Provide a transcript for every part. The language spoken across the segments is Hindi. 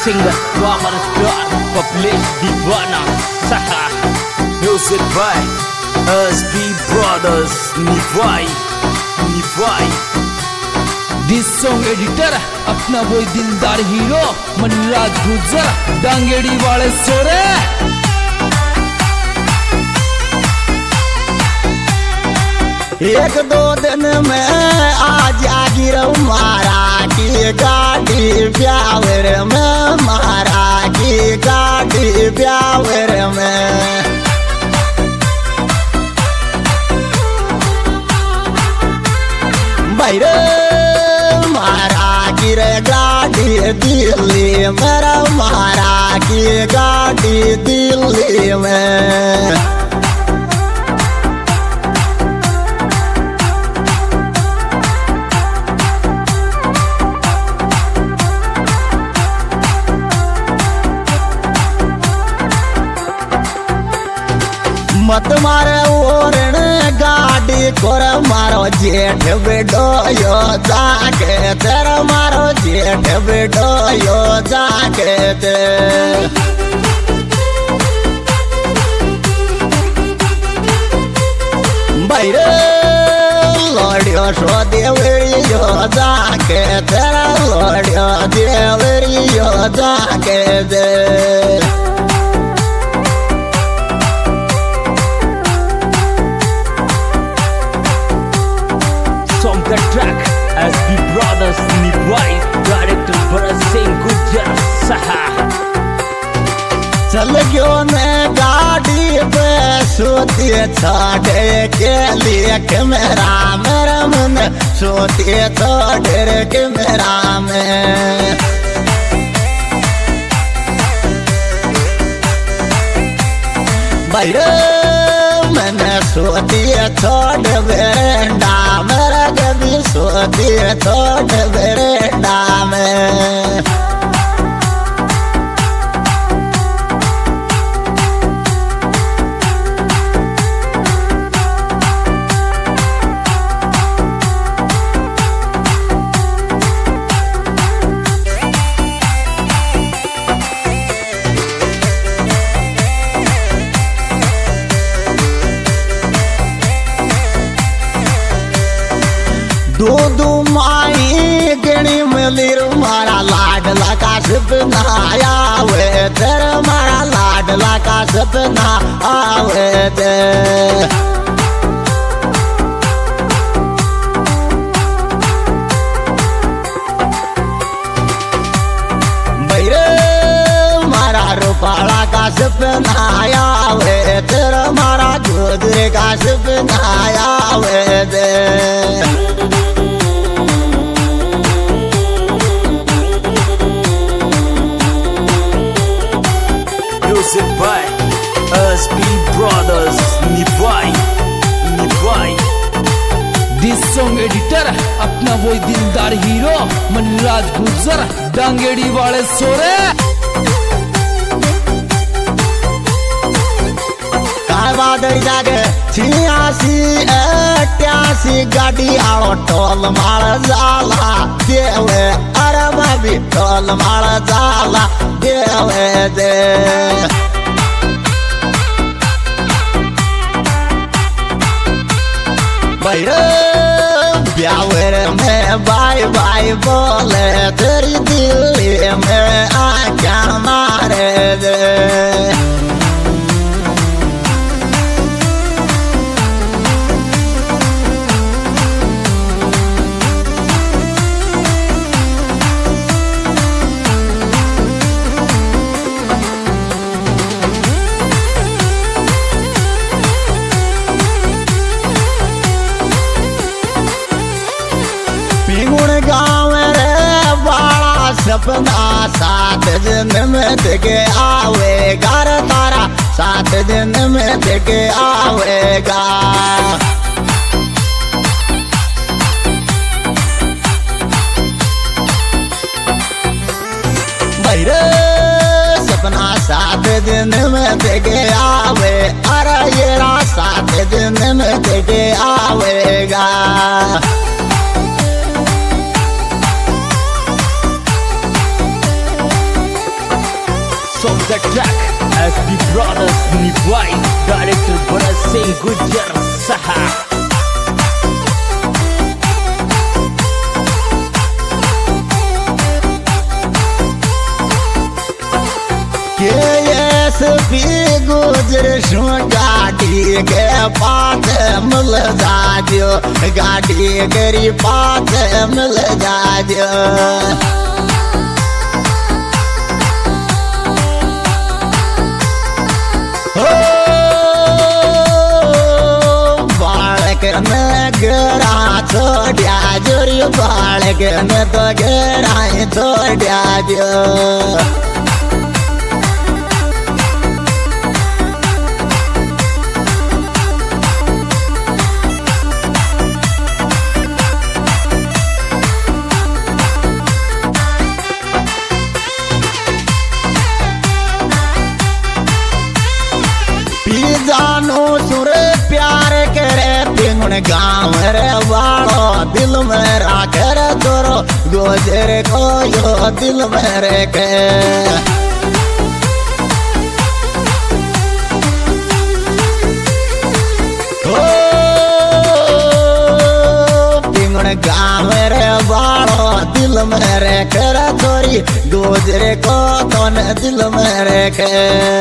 singer, Wamar Star, Population Divana, Saha, music by SB Brothers, Nivai. This song editor अपना वो दिलदार हीरो मनराज गुजर डांगेड़ी वाले सोरे। एक दो दिन में आज आगी मारा की गाड़ी ब्यावर में, मारा की गाड़ी ब्यावर में। बैरे मारा की रे गाड़ी दिल्ली मेरा, मारा की गाड़ी दिल्ली में। मत मारे ओरण गाड़ी कोर मारो जेठ बेडो यो जाके तेरा, मारो जेठ बेडो यो जाके ते। बैरे लड़ियो सो देवरी यो जाके तेरा, लड़ियो देवरी यो जाके दे। The track SB Brothers, Nivai, director Bharat Singh Gujar, Saha. चल गयो मैं गाड़ी पे सोती छोड़े के लिए मेरा मेरा मन, सोती छोड़े के मेरा में। बैरे मैंने सोती छोड़ बेरंडा मेरा, कभी सोती छोड़ बेरंडा में। दूधू माई गणी मिलीर मारा लाडला का सपना आवे तेरे, मारा लाडला का सपना आवे ते। बैरे मारा रूपाला का सपना आवे तेरा, मारा गोदरे का सपना आवे ते। Music by SB Brothers, Nivai. This song editor अपना वो दिलदार हीरो मनराज गुजर डांगेड़ी वाले सोरे। बादल जागे 86-88 गाड़ी आलो टोल मार जाला देवे, अरे भाभी टोल मार जाला देवे दे। बैरे ब्यावर में बाय बाय बोले तेरी दिल्ली में आक्या मारे दे। गाँव रे बड़ा सपना 7 दिन में देखे आवेगा रे तारा, 7 दिन में देखे आवेगा। बैरे सपना 7 दिन में देखे आवे, अरे ये 7 दिन में देखे आवेगा। the track as the brothers Nibhai, director Bharat Singh Gujjar Saha. KSP गुजर शू गाड़ी के पास मिल जाजो, गाड़ी गरी पास मिल जाजो। हो बालक ने गरा छोड़ा जोरी, बालक ने तो गरा छोड़ा जो। जानो सुर प्यार करे पिंगुन गाँव रे वालो, दिल में राखे तोरो गोजर को यो दिल में रखे। ओ पिंगुन गाँव रे वालो, दिल में रखे तोरी गोजर को तोन दिल में रखे।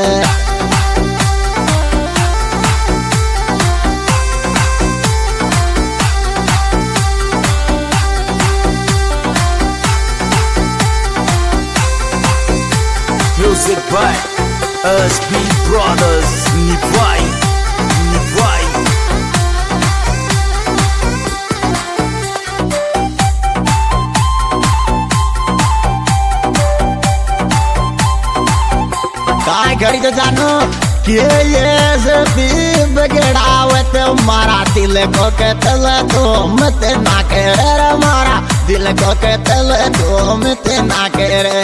Music by SB Brothers Nibhai. काय घड़ी तो जानो कि ये भी बगड़ावत मारा दिल को कतल तो मत ना करे, मारा दिल को कतल तो मत ना करे।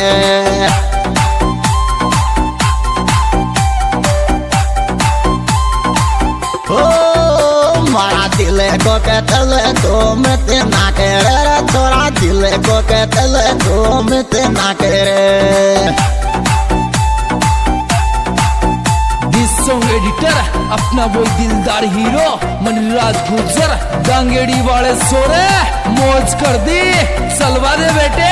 मारा दिल को कतल तो मत ना करे, थोड़ा दिल को कतल तो मत ना करे। सॉन्ग एडिटर अपना वो दिलदार हीरो मनराज गुजर, दांगेड़ी वाले सोरे मौज कर दी, चलवा दे बेटे।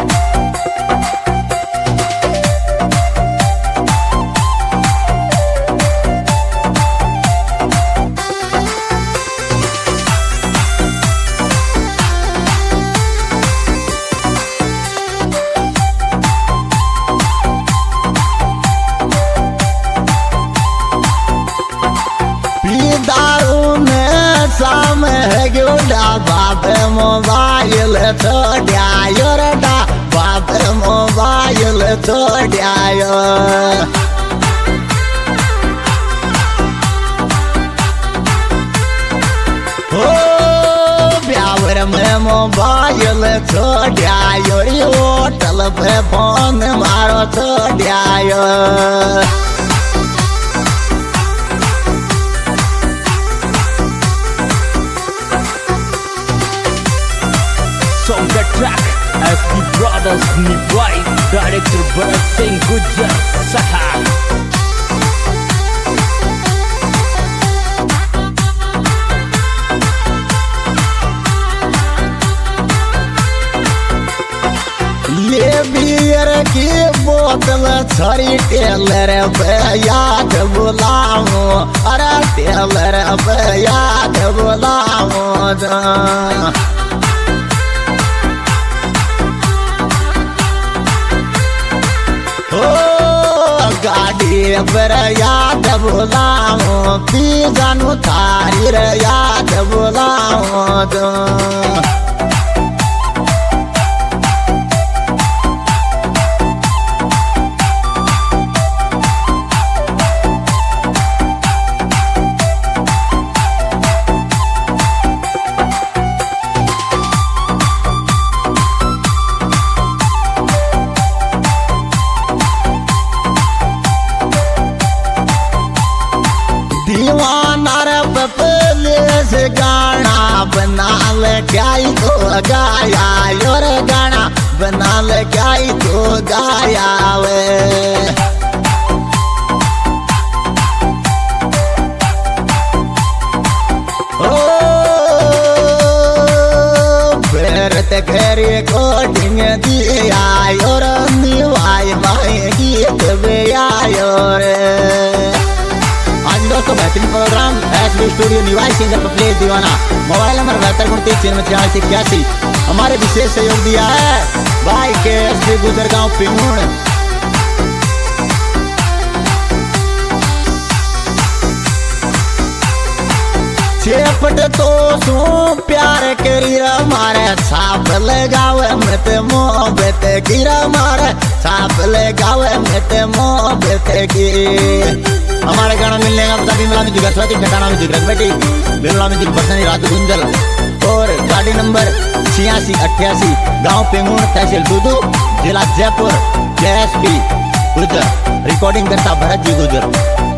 शाम है गोडा बाप मोबाइल छोड़ायो रे, बाप मोबाइल छोड़ायो। हो ब्यावर में मोबाइल छोड़ायो, होटल पे फोन मारो छोड़ायो। On the track as the brothers Nibhai, director Bharat Singh Gujjar Saha. ले बियर की बोतल छड़ी टेलर पे याद बुलाओ, अरे टेलर पे याद बुलाओ जा। गाड़ी पर याद बुलाओ, पी जानू थारी रे याद बुलाओ तो। गाना बना ले गाई तो गाया योर, गाना बना ले गाई तो गाया वे। रिकॉर्डिंग दिया और निभाई भाई गीत भी आयो रे। आज दोस्तों बेहतरीन program SB studio Niwai singer पर प्ले दीवाना मोबाइल नंबर 72 हमारे विशेष सहयोग दिया है भाई के एसबी गुजरगांव पिंगुण। चेपट तो सू प्यार करी मारे छाप लगावे मृत मोहब्बत की मारे छाप लगावे मृत मोहब्बत की। हमारे गाना मिलने का पता बिमला में जिगर स्वाति ठिकाना में जिगर बेटी बिमला में जिगर बरसनी रात गुंजल और गाड़ी नंबर 8688 गांव पेंगुण तहसील दूदू जिला जयपुर एसबी गुजर। रिकॉर्डिंग करता भरत जी गुजर।